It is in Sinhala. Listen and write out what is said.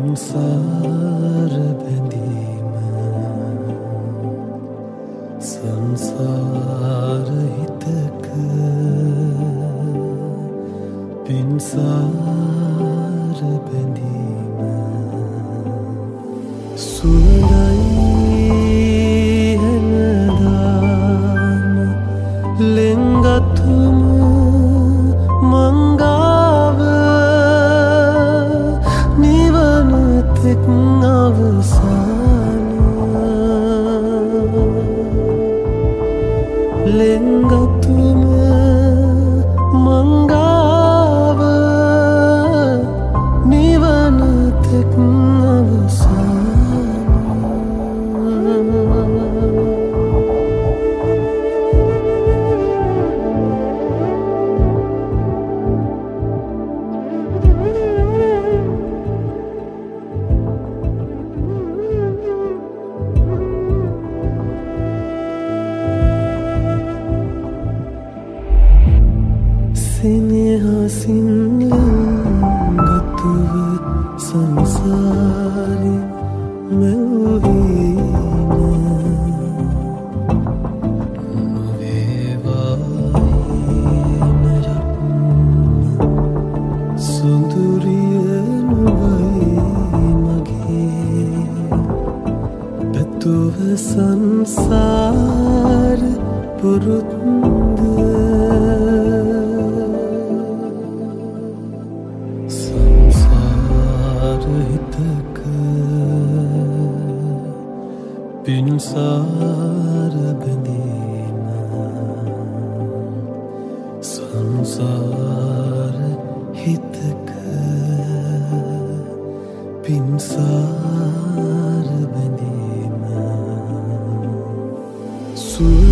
පින්සාර බැඳීම සංසාර හිතක පින්සාර බැඳීම සුවඳයි හැනදාම ලෙන්ගතුම මංගාව නිවන තෙක් අවසාන ලෙන්ගතුම මංගාව නිවන තෙක් අවසාන සිනහසින් ලෙන්ගතුව සංසාරි මැව්වීන නොවේවායිනරත් සුඳුරිය නොවයි මගේ පැතුව සංසාර පුරුත්ද හිතක පින්සාර බැඳීම සංසාර හිතක පින්සාර බැඳීම